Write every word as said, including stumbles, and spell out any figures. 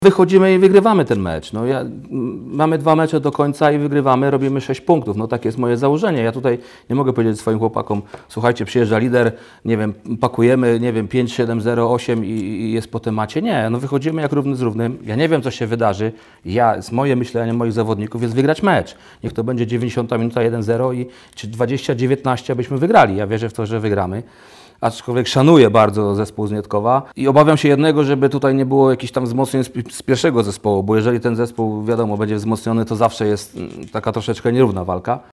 Wychodzimy i wygrywamy ten mecz. No ja, mamy dwa mecze do końca i wygrywamy, robimy sześć punktów. No takie jest moje założenie. Ja tutaj nie mogę powiedzieć swoim chłopakom, słuchajcie, przyjeżdża lider, nie wiem, pakujemy, nie wiem, pięć, siedem, zero, osiem i, i jest po temacie. Nie, no wychodzimy jak równy z równym. Ja nie wiem, co się wydarzy. Ja, z moje myślenie moich zawodników jest wygrać mecz. Niech to będzie dziewięćdziesiąta minuta jeden zero i czy dwadzieścia dziewiętnaście, abyśmy wygrali. Ja wierzę w to, że wygramy. Aczkolwiek szanuję bardzo zespół z Nietkowa i obawiam się jednego, żeby tutaj nie było jakichś tam wzmocnień z, z pierwszego zespołu, bo jeżeli ten zespół, wiadomo, będzie wzmocniony, to zawsze jest taka troszeczkę nierówna walka.